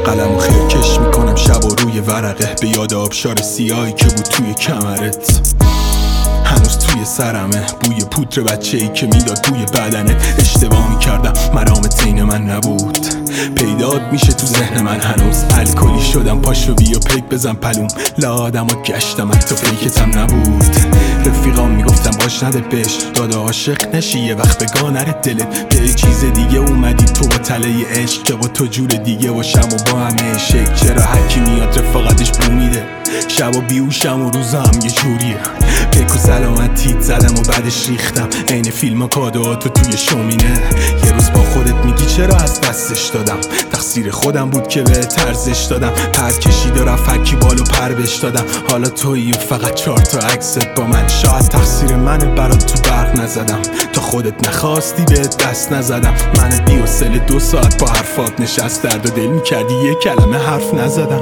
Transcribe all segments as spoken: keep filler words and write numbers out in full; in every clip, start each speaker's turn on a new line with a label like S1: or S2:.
S1: قلم و خیرکش میکنم شب و روی ورقه، به یاد آبشار سیاهی که بود توی کمرت. هنوز توی سرمه بوی پودر بچه‌ای که میداد توی بدنت. اشتباه میکردم مرامت عین من نبود، پیدات میشه تو ذهن من هنوز. الکلی شدم پاشو بیا پیک بزن پلوم، لا آدم ها گشتم حتی پیکتم نبود. رفیقام میگفتم باش نده بش، دادا عاشق نشی یه وقت بگاه نره دلت. به چیز دیگه اومدی تو با تله عشق، که با تو جور دیگه باشم و با همه شک. چرا هرکی میاد رفاقتش بو میده، شب و بیوشم و روزا هم یه جوریه. پیک و سلامتیت زدم و بعدش ریختم عین فیلم و کادوهاتو توی شومینه. یه روز با خودت میگی چرا از دستش دادم، تقصیر خودم بود که به ترزش دادم. پر کشید و رفت هرکی بالو پر بش دادم. حالا تویی و فقط چهار تا عکست با من. شاید تقصیر منه برات تو برق نزدم، تا خودت نخواستی به دست نزدم. من بی و سل دو ساعت با حرفات نشست، درد و دل میکردی یه کلمه حرف نزدم.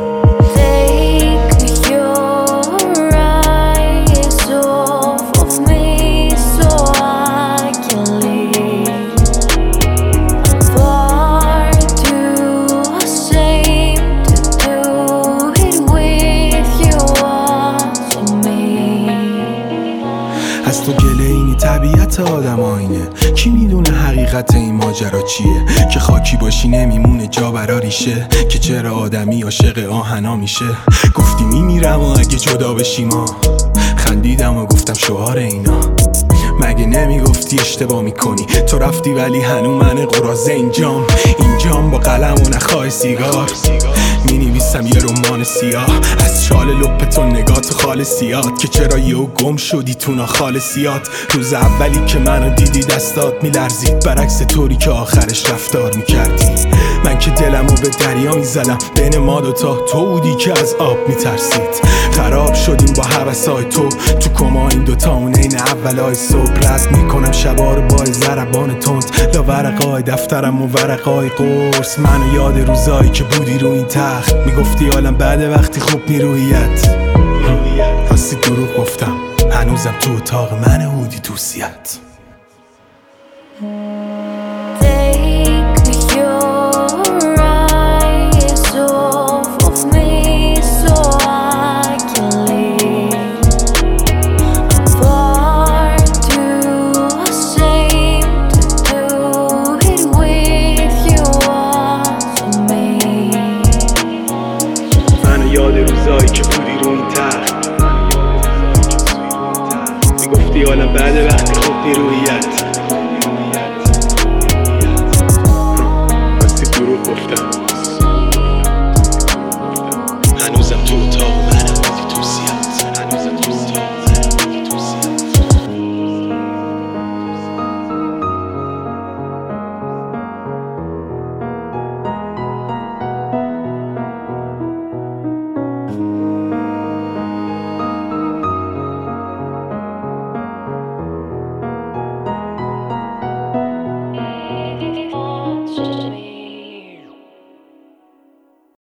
S1: از تو گله اینی طبیعت آدم آینه، کی میدونه حقیقت این ماجرا چیه؟ که خاکی باشی نمیمونه جا برا ریشه، که چرا آدمی عاشق آهنا میشه. گفتی میمیرم و اگه جدا بشی ما، خندیدم و گفتم شعار اینا. مگه نمیگفتی اشتباه میکنی؟ تو رفتی ولی هنو من قراضه اینجام. اینجام با قلم و نخای سیگار مینویسم یه رمان سیاه از چال لپتون نگات خالصیات، که چرا یهو گم شدی تو ناخالصیات. روز اولی که منو دیدی دستات میلرزید، برعکس طوری که آخرش رفتار میکردی. من که دلمو به دریا میزدم، بین ما دوتا تو بودی که از آب میترسید. خراب شدیم با حوثای تو، تو کما این دوتا اون این اولای صبح. رد میکنم شبا رو با ضربان تند، لا ورقای دفترم و ورقای قرص. منو یاد روزایی که بودی رو این تخت، میگفتی عالم بعد وقتی خوب نیرویت. راستی دروغ گفتم، هنوزم تو اتاق من هودی توصیت. یاد روزایی که بودی رو این تخت، میگفتی عالم بعد وقتی خوب نیرویت.